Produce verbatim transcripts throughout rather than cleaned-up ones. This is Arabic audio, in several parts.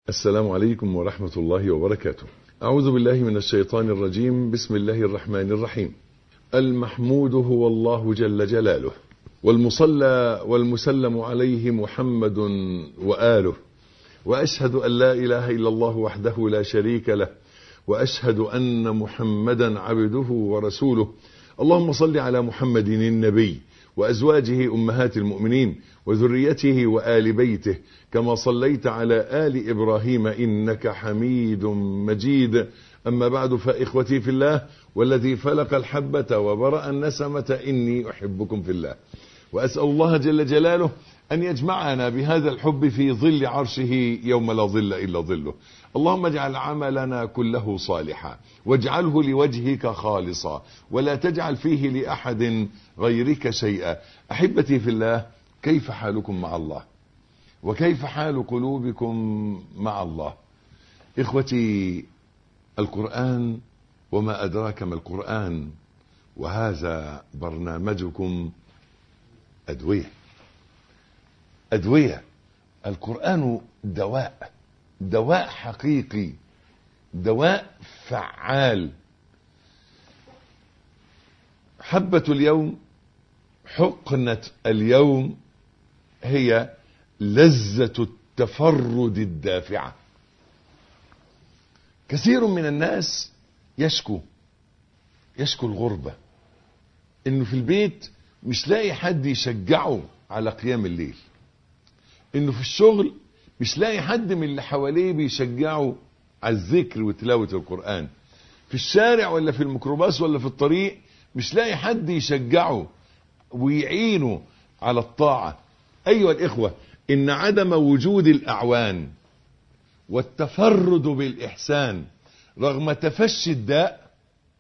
السلام عليكم ورحمة الله وبركاته. أعوذ بالله من الشيطان الرجيم. بسم الله الرحمن الرحيم. المحمود هو الله جل جلاله، والمصلى والمسلم عليه محمد وآله، وأشهد أن لا إله إلا الله وحده لا شريك له، وأشهد أن محمدا عبده ورسوله. اللهم صل على محمد النبي وأزواجه أمهات المؤمنين وذريته وآل بيته، كما صليت على آل إبراهيم إنك حميد مجيد. أما بعد، فإخوتي في الله والذي فلق الحبة وبرأ النسمة، إني أحبكم في الله، وأسأل الله جل جلاله أن يجمعنا بهذا الحب في ظل عرشه يوم لا ظل إلا ظله. اللهم اجعل عملنا كله صالحا، واجعله لوجهك خالصا، ولا تجعل فيه لأحد غيرك شيئا. أحبتي في الله، كيف حالكم مع الله؟ وكيف حال قلوبكم مع الله؟ إخوتي، القرآن وما أدراك ما القرآن، وهذا برنامجكم أدوية. أدوية. القرآن دواء، دواء حقيقي، دواء فعال. حبة اليوم، حقنة اليوم، هي لذة التفرد الدافعة. كثير من الناس يشكو يشكو الغربة، انه في البيت مش لاقي حد يشجعه على قيام الليل، انه في الشغل مش لاقي حد من اللي حواليه بيشجعه على الذكر وتلاوة القرآن، في الشارع ولا في الميكروباص ولا في الطريق مش لاقي حد يشجعه ويعينه على الطاعة. أيها الإخوة، إن عدم وجود الأعوان والتفرد بالإحسان رغم تفشي الداء،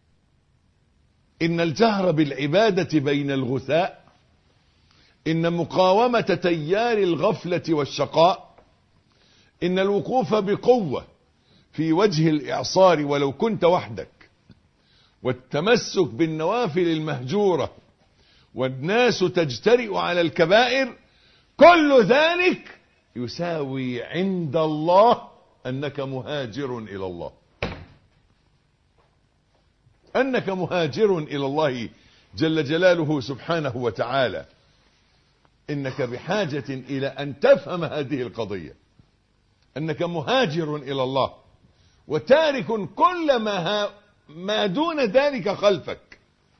إن الجهر بالعبادة بين الغثاء، إن مقاومة تيار الغفلة والشقاء، إن الوقوف بقوة في وجه الإعصار ولو كنت وحدك، والتمسك بالنوافل المهجورة والناس تجترئ على الكبائر، كل ذلك يساوي عند الله أنك مهاجر إلى الله، أنك مهاجر إلى الله جل جلاله سبحانه وتعالى. إنك بحاجة إلى أن تفهم هذه القضية، أنك مهاجر إلى الله وتارك كل ما, ما دون ذلك خلفك.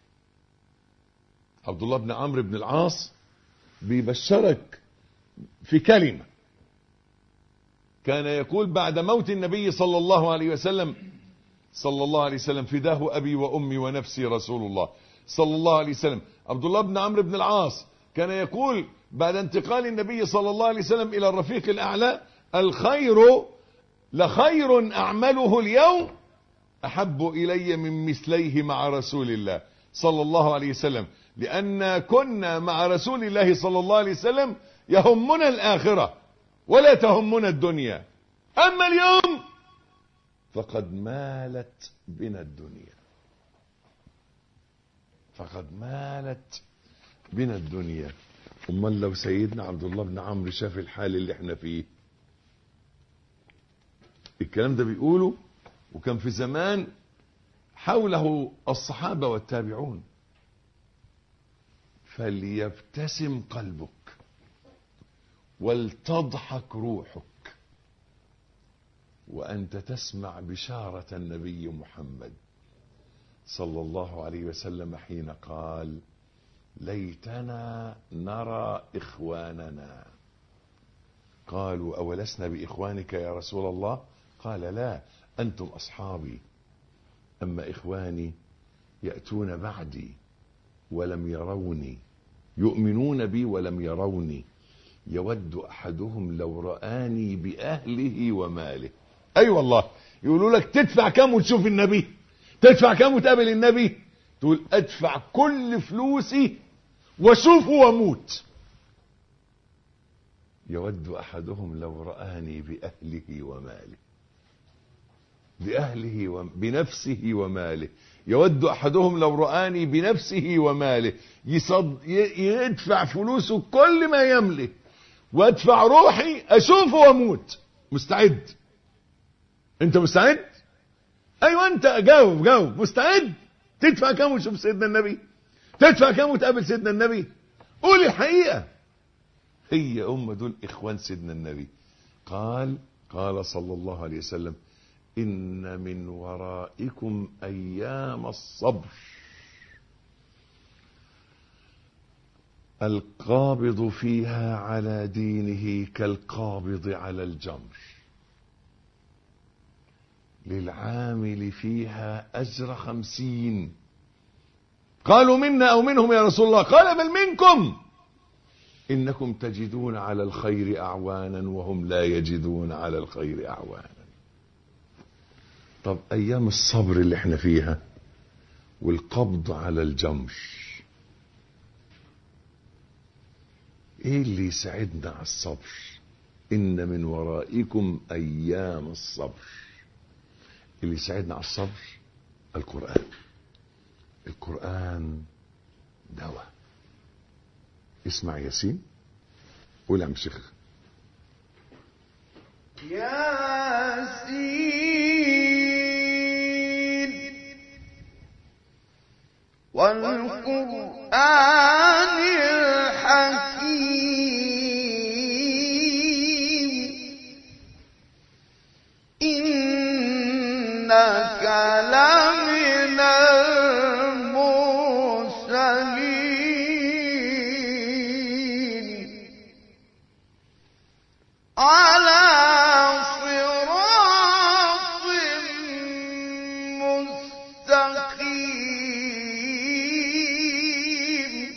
عبد الله بن عمرو بن العاص بيبشرك في كلمة، كان يقول بعد موت النبي صلى الله عليه وسلم صلى الله عليه وسلم: فداه أبي وأمي ونفسي رسول الله صلى الله عليه وسلم. عبد الله بن عمرو بن العاص كان يقول بعد انتقال النبي صلى الله عليه وسلم إلى الرفيق الأعلى: الخير لخير أعمله اليوم أحب إلي من مثليه مع رسول الله صلى الله عليه وسلم، لأن كنا مع رسول الله صلى الله عليه وسلم يهمنا الآخرة ولا تهمنا الدنيا، أما اليوم فقد مالت بنا الدنيا، فقد مالت بنا الدنيا. امال لو سيدنا عبد الله بن عمرو شاف الحال اللي احنا فيه، الكلام ده بيقوله وكان في زمان حوله الصحابة والتابعون: فليبتسم قلبك ولتضحك روحك وأنت تسمع بشارة النبي محمد صلى الله عليه وسلم حين قال: ليتنا نرى إخواننا. قالوا: أولسنا بإخوانك يا رسول الله؟ قال: لا، أنتم أصحابي، أما إخواني يأتون بعدي ولم يروني، يؤمنون بي ولم يروني، يود أحدهم لو رآني بأهله وماله. أي أيوة والله، يقولوا لك تدفع كم وتشوف النبي؟ تدفع كم وتقابل النبي؟ تقول: أدفع كل فلوسي وشوفه واموت. يود أحدهم لو رآني بأهله وماله، بأهله و... بنفسه وماله. يود أحدهم لو رآني بنفسه وماله، يصد... يدفع فلوسه كل ما يملك وادفع روحي اشوفه واموت، مستعد انت مستعد؟ ايوه انت جاوب جاوب. مستعد؟ تدفع كام وتشوف سيدنا النبي؟ تدفع كام وتقابل سيدنا النبي؟ قول الحقيقة. هي هم دول اخوان سيدنا النبي. قال قال صلى الله عليه وسلم: إن من ورائكم أيام الصبر القابض فيها على دينه كالقابض على الجمر، للعامل فيها أجر خمسين. قالوا: منا أو منهم يا رسول الله؟ قال: بل منكم، إنكم تجدون على الخير أعوانا وهم لا يجدون على الخير أعوانا. طب أيام الصبر اللي احنا فيها والقبض على الجمر، ايه اللي يساعدنا على الصبر؟ إن من ورائكم أيام الصبر. اللي يساعدنا على الصبر القرآن. القرآن دواء. اسمع ياسين. قول يا عم شيخ. ياسين والقرآن الحكيم إنك لمن المرسلين على صراط مستقيم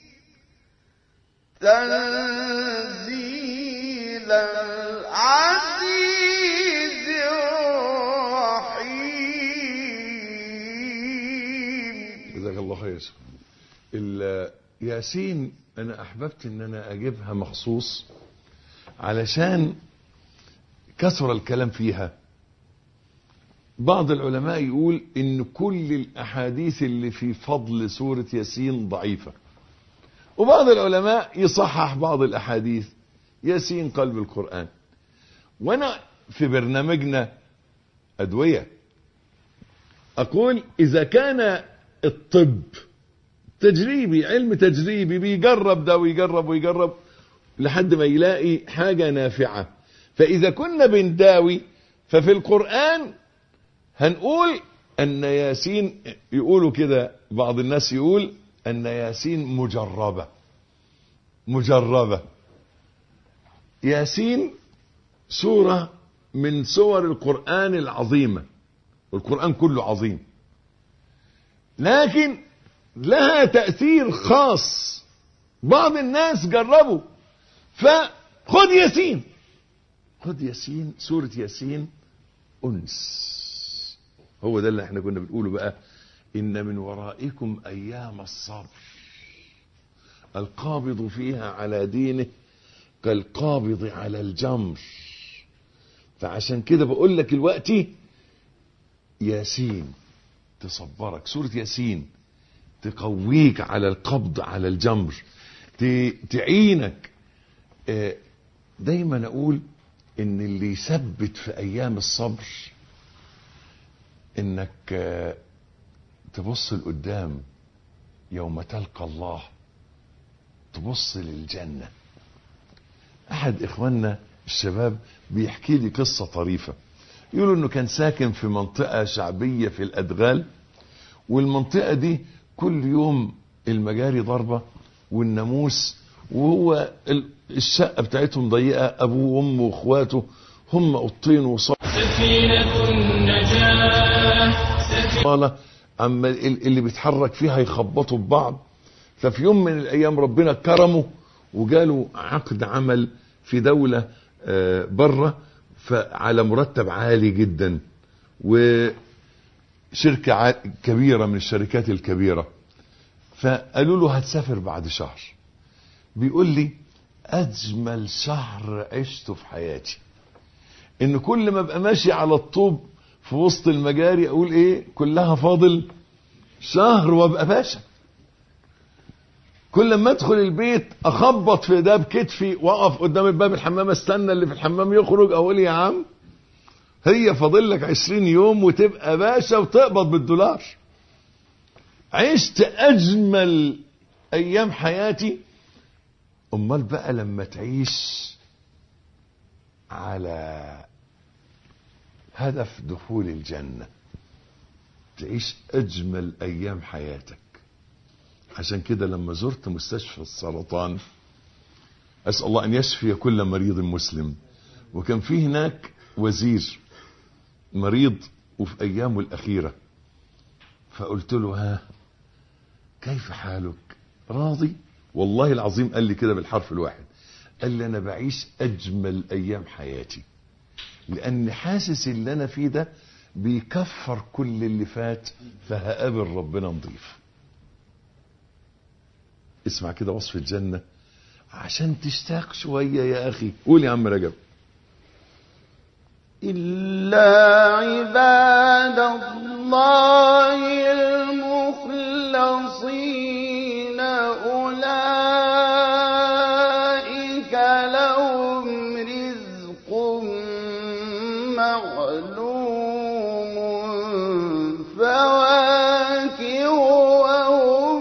تنزيل العزيز الرحيم. جزاك الله خير. ياسين انا احببت ان انا اجيبها مخصوص علشان كثر الكلام فيها. بعض العلماء يقول ان كل الاحاديث اللي في فضل سورة ياسين ضعيفة، وبعض العلماء يصحح بعض الاحاديث. ياسين قلب القرآن. وانا في برنامجنا ادوية اقول اذا كان الطب تجريبي، علم تجريبي، بيجرب ده ويجرب ويجرب لحد ما يلاقي حاجة نافعة، فإذا كنا بنداوي ففي القرآن هنقول أن ياسين، يقولوا كده بعض الناس يقول أن ياسين مجربة. مجربة. ياسين سورة من سور القرآن العظيمة، والقرآن كله عظيم، لكن لها تأثير خاص. بعض الناس جربوا، فخذ ياسين. خذ ياسين. سورة ياسين أنس. هو ده اللي احنا كنا بنقوله بقى. إن من ورائكم أيام الصبر القابض فيها على دينه كالقابض على الجمر. فعشان كده بقول لك دلوقتي ياسين تصبرك. سورة ياسين تقويك على القبض على الجمر، تعينك. دايما اقول ان اللي يثبت في ايام الصبر انك تبص لقدام يوم تلقى الله، تبص للجنة. احد اخواننا الشباب بيحكي لي قصة طريفة. يقولوا انه كان ساكن في منطقة شعبية في الادغال، والمنطقة دي كل يوم المجاري ضربة والناموس، وهو الشقة بتاعتهم ضيقة، ابوه وامه واخواته هم قطين وصالة. سفينة النجاة اما اللي بيتحرك فيها يخبطوا ببعض. ففي يوم من الايام ربنا كرمه وجاله عقد عمل في دولة بره، فعلى مرتب عالي جدا، وشركة كبيرة من الشركات الكبيرة. فقالوا له هتسافر بعد شهر. بيقول لي اجمل شهر عشته في حياتي ان كل ما ابقى ماشي على الطوب في وسط المجاري اقول ايه كلها فاضل شهر وابقى باشا. كل ما ادخل البيت اخبط في ده بكتفي واقف قدام الباب الحمام استنى اللي في الحمام يخرج، اقول يا عم هي فاضل لك عشرين يوم وتبقى باشا وتقبض بالدولار. عشت اجمل ايام حياتي. امال بقى لما تعيش على هدف دخول الجنة تعيش اجمل ايام حياتك. عشان كده لما زرت مستشفى السرطان، اسأل الله ان يشفي كل مريض مسلم، وكان في هناك وزير مريض وفي ايامه الاخيرة، فقلت له ها كيف حالك؟ راضي؟ والله العظيم قال لي كده بالحرف الواحد، قال لي انا بعيش اجمل ايام حياتي، لان حاسس اللي انا فيه ده بيكفر كل اللي فات، فهقابل ربنا نضيف. اسمع كده وصف الجنة عشان تشتاق شوية يا اخي. قول يا عم رجب. إلا عباد الله المخلصين أولئك لهم رزق معلوم فواكه وهم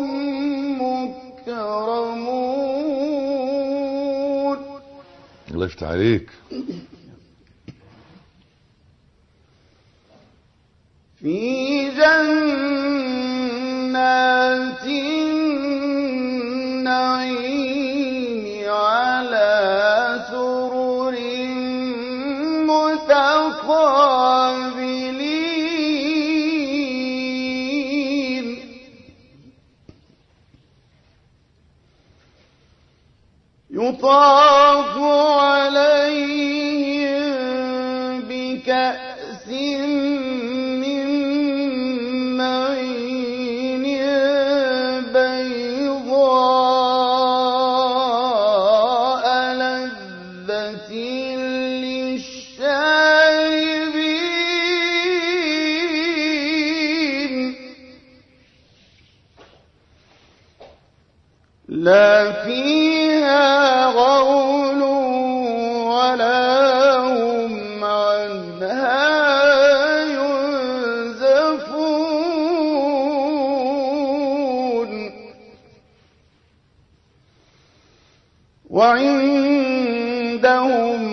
مكرمون. الله يفتح عليك. في جنات النعيم على سرر متقابلين يطاف عليهم بكأس لا فيها غول ولا هم عنها ينزفون وعندهم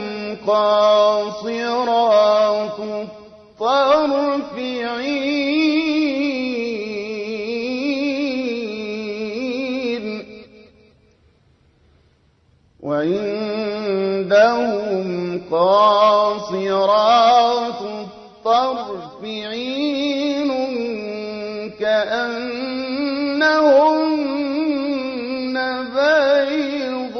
قاصرات الطرف عين وعندهم قاصرات الطرف عين كأنهن بيض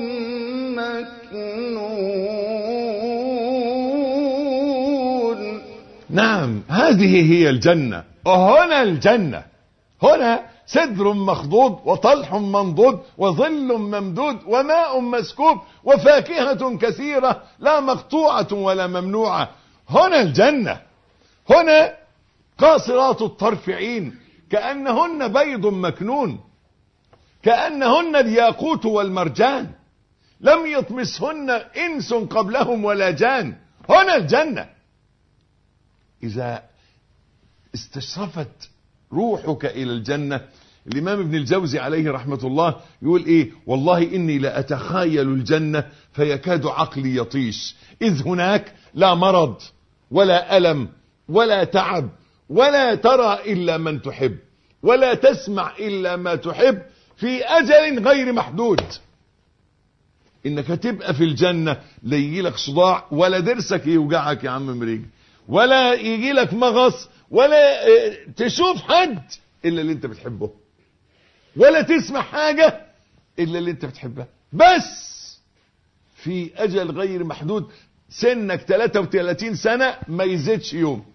مكنون. نعم، هذه هي الجنة. وهنا الجنة، هنا سدر مخضود وطلح منضود وظل ممدود وماء مسكوب وفاكهة كثيرة لا مقطوعة ولا ممنوعة. هنا الجنة. هنا قاصرات الطرف عين كأنهن بيض مكنون، كأنهن الياقوت والمرجان، لم يطمسهن إنس قبلهم ولا جان. هنا الجنة. إذا استشرفت روحك إلى الجنة، الإمام ابن الجوزي عليه رحمة الله يقول إيه؟ والله إني لأتخيل الجنة فيكاد عقلي يطيش، إذ هناك لا مرض ولا ألم ولا تعب، ولا ترى إلا من تحب، ولا تسمع إلا ما تحب، في أجل غير محدود. إنك تبقى في الجنة لا يجي لك صداع، ولا درسك يوجعك يا عم مريج، ولا يجي لك مغص، ولا تشوف حد إلا اللي انت بتحبه، ولا تسمع حاجة إلا اللي انت بتحبها، بس في أجل غير محدود. سنك ثلاثة وثلاثين سنة ما يزيدش يوم.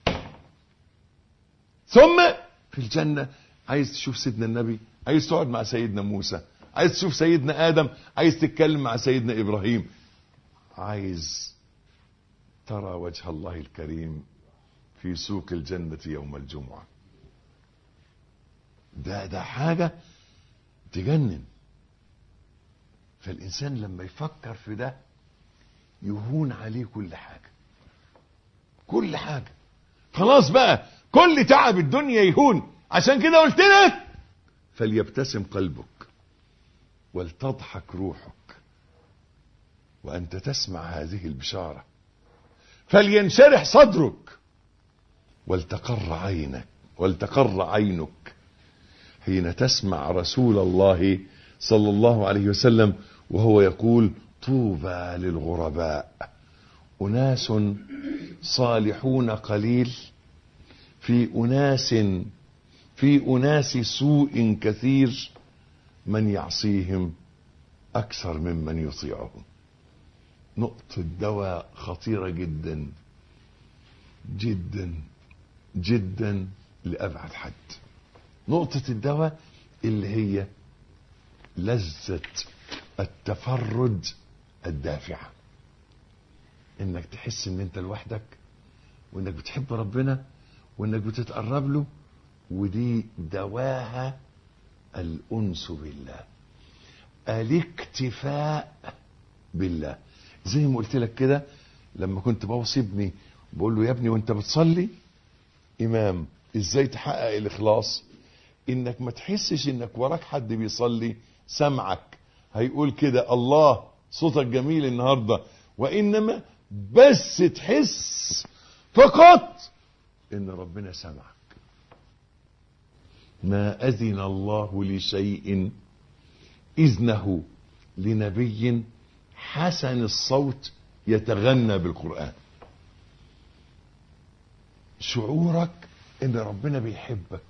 ثم في الجنة عايز تشوف سيدنا النبي، عايز تقعد مع سيدنا موسى، عايز تشوف سيدنا آدم، عايز تتكلم مع سيدنا إبراهيم، عايز ترى وجه الله الكريم في سوق الجنة يوم الجمعة. ده ده حاجة تجنن. فالإنسان لما يفكر في ده يهون عليه كل حاجة. كل حاجة. خلاص بقى كل تعب الدنيا يهون. عشان كده قلت لك فليبتسم قلبك ولتضحك روحك وأنت تسمع هذه البشارة، فلينشرح صدرك ولتقر عينك ولتقر عينك حين تسمع رسول الله صلى الله عليه وسلم وهو يقول طوبى للغرباء، أناس صالحون قليل في أناس في أناس سوء كثير، من يعصيهم أكثر ممن يطيعهم. نقطة دواء خطيرة جدا جدا جدا لأبعد حد. نقطة الدواء اللي هي لذة التفرد الدافعة، انك تحس ان انت لوحدك وانك بتحب ربنا وانك بتتقرب له، ودي دواها الأنس بالله، الاكتفاء بالله. زي ما قلت لك كده لما كنت بوصي ابني بقول له يا ابني وانت بتصلي امام ازاي تحقق الاخلاص؟ انك ما تحسش انك وراك حد بيصلي سمعك هيقول كده الله صوتك جميل النهارده، وانما بس تحس فقط ان ربنا سمعك. ما اذن الله لشيء اذنه لنبي حسن الصوت يتغنى بالقرآن. شعورك ان ربنا بيحبك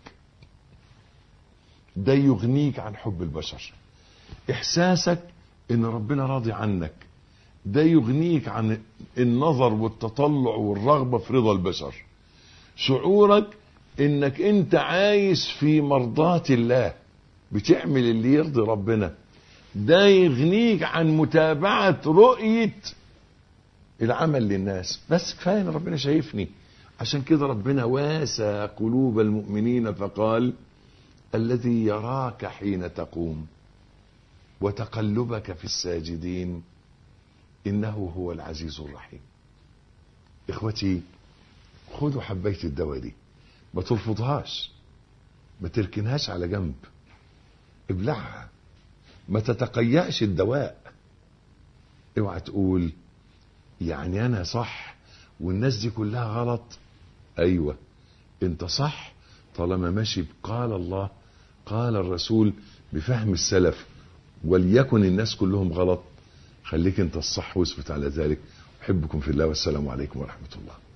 ده يغنيك عن حب البشر. احساسك ان ربنا راضي عنك ده يغنيك عن النظر والتطلع والرغبة في رضا البشر. شعورك انك انت عايش في مرضاة الله بتعمل اللي يرضي ربنا ده يغنيك عن متابعة رؤية العمل للناس. بس كفاية ان ربنا شايفني. عشان كده ربنا واسى قلوب المؤمنين فقال الذي يراك حين تقوم وتقلبك في الساجدين إنه هو العزيز الرحيم. إخوتي خدوا حبيت الدواء دي، ما ترفضهاش، ما تركنهاش على جنب، ابلعها، ما تتقيأش الدواء. اوعى تقول يعني أنا صح والناس دي كلها غلط. أيوة انت صح طالما ماشي بقال الله قال الرسول بفهم السلف، وليكن الناس كلهم غلط. خليك انت الصح واثبت على ذلك. أحبكم في الله والسلام عليكم ورحمة الله.